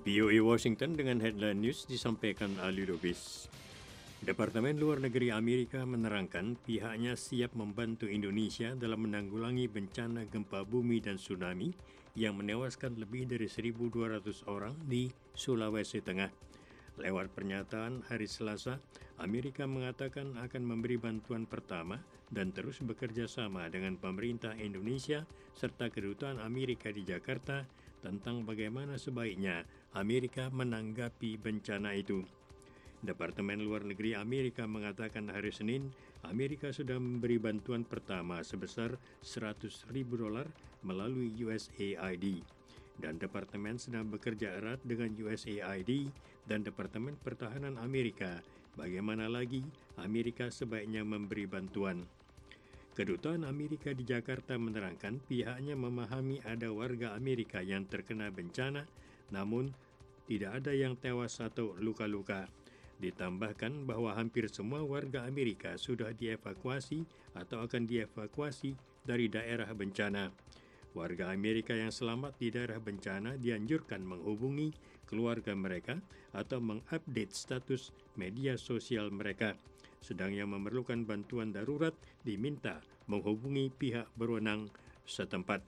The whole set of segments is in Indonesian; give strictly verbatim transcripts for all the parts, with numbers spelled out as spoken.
V O A Washington dengan headline news disampaikan Ali Lubis. Departemen Luar Negeri Amerika menerangkan pihaknya siap membantu Indonesia dalam menanggulangi bencana gempa bumi dan tsunami yang menewaskan lebih dari seribu dua ratus orang di Sulawesi Tengah. Lewat pernyataan hari Selasa, Amerika mengatakan akan memberi bantuan pertama dan terus bekerja sama dengan pemerintah Indonesia serta kedutaan Amerika di Jakarta tentang bagaimana sebaiknya Amerika menanggapi bencana itu. Departemen Luar Negeri Amerika mengatakan hari Senin, Amerika sudah memberi bantuan pertama sebesar seratus ribu dolar melalui U S A I D. Dan Departemen sedang bekerja erat dengan U S A I D dan Departemen Pertahanan Amerika bagaimana lagi Amerika sebaiknya memberi bantuan. Kedutaan Amerika di Jakarta menerangkan pihaknya memahami ada warga Amerika yang terkena bencana, namun tidak ada yang tewas atau luka-luka. Ditambahkan bahwa hampir semua warga Amerika sudah dievakuasi atau akan dievakuasi dari daerah bencana. Warga Amerika yang selamat di daerah bencana dianjurkan menghubungi keluarga mereka atau mengupdate status media sosial mereka. Sedang yang memerlukan bantuan darurat diminta menghubungi pihak berwenang setempat.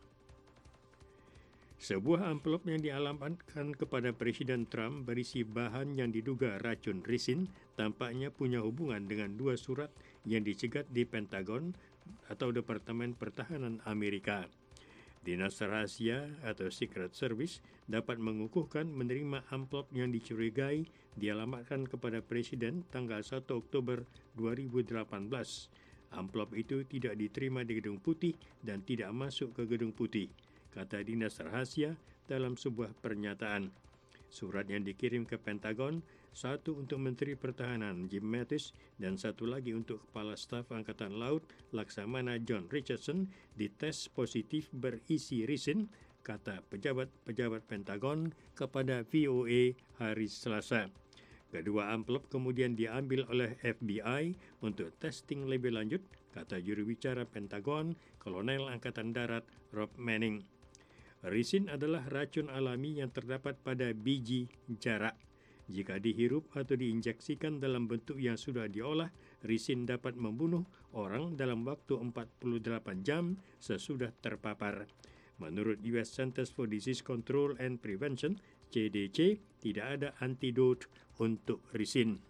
Sebuah amplop yang dialamatkan kepada Presiden Trump berisi bahan yang diduga racun risin tampaknya punya hubungan dengan dua surat yang dicegat di Pentagon atau Departemen Pertahanan Amerika. Dinas Rahasia atau Secret Service dapat mengukuhkan menerima amplop yang dicurigai dialamatkan kepada Presiden tanggal satu Oktober dua ribu delapan belas. Amplop itu tidak diterima di Gedung Putih dan tidak masuk ke Gedung Putih, kata Dinas Rahasia dalam sebuah pernyataan. Surat yang dikirim ke Pentagon, satu untuk Menteri Pertahanan Jim Mattis dan satu lagi untuk Kepala Staf Angkatan Laut Laksamana John Richardson, dites positif berisi risin, kata pejabat-pejabat Pentagon kepada V O A hari Selasa. Kedua amplop kemudian diambil oleh F B I untuk testing lebih lanjut, kata juru bicara Pentagon, Kolonel Angkatan Darat Rob Manning. Risin adalah racun alami yang terdapat pada biji jarak. Jika dihirup atau diinjeksikan dalam bentuk yang sudah diolah, risin dapat membunuh orang dalam waktu empat puluh delapan jam sesudah terpapar. Menurut U S Centers for Disease Control and Prevention, C D C, tidak ada antidot untuk risin.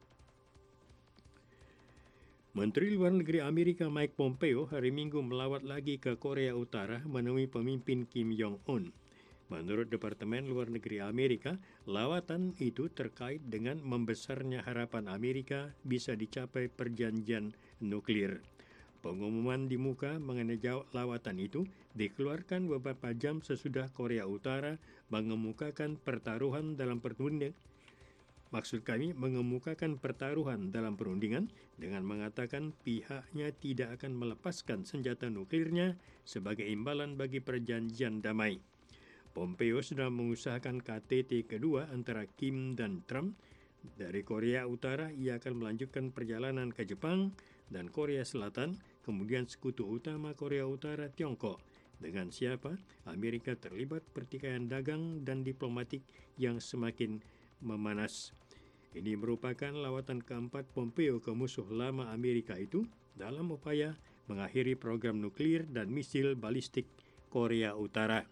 Menteri Luar Negeri Amerika Mike Pompeo hari Minggu melawat lagi ke Korea Utara menemui pemimpin Kim Jong-un. Menurut Departemen Luar Negeri Amerika, lawatan itu terkait dengan membesarnya harapan Amerika bisa dicapai perjanjian nuklir. Pengumuman di muka mengenai lawatan itu dikeluarkan beberapa jam sesudah Korea Utara mengemukakan pertaruhan dalam perundingan Maksud kami mengemukakan pertaruhan dalam perundingan dengan mengatakan pihaknya tidak akan melepaskan senjata nuklirnya sebagai imbalan bagi perjanjian damai. Pompeo sedang mengusahakan K T T kedua antara Kim dan Trump. Dari Korea Utara, ia akan melanjutkan perjalanan ke Jepang dan Korea Selatan, kemudian sekutu utama Korea Utara, Tiongkok. Dengan siapa Amerika terlibat pertikaian dagang dan diplomatik yang semakin memanas. Ini merupakan lawatan keempat Pompeo ke musuh lama Amerika itu dalam upaya mengakhiri program nuklir dan misil balistik Korea Utara.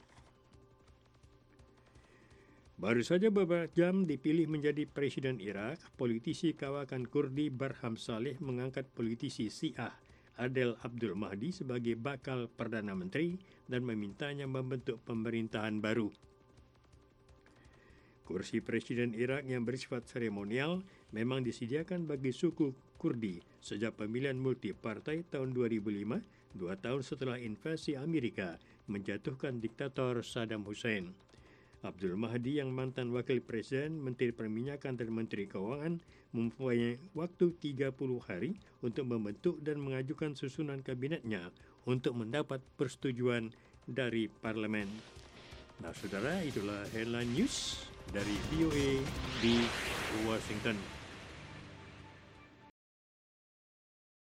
Baru saja beberapa jam dipilih menjadi Presiden Irak, politisi kawakan Kurdi Barham Saleh mengangkat politisi Syiah Adel Abdul Mahdi sebagai bakal Perdana Menteri dan memintanya membentuk pemerintahan baru. Kursi Presiden Irak yang bersifat seremonial memang disediakan bagi suku Kurdi sejak pemilihan multipartai tahun dua ribu lima, dua tahun setelah invasi Amerika menjatuhkan diktator Saddam Hussein. Abdul Mahdi yang mantan Wakil Presiden, Menteri Perminyakan dan Menteri Keuangan mempunyai waktu tiga puluh hari untuk membentuk dan mengajukan susunan kabinetnya untuk mendapat persetujuan dari parlemen. Nah, saudara, itulah headline news dari V O A di Washington.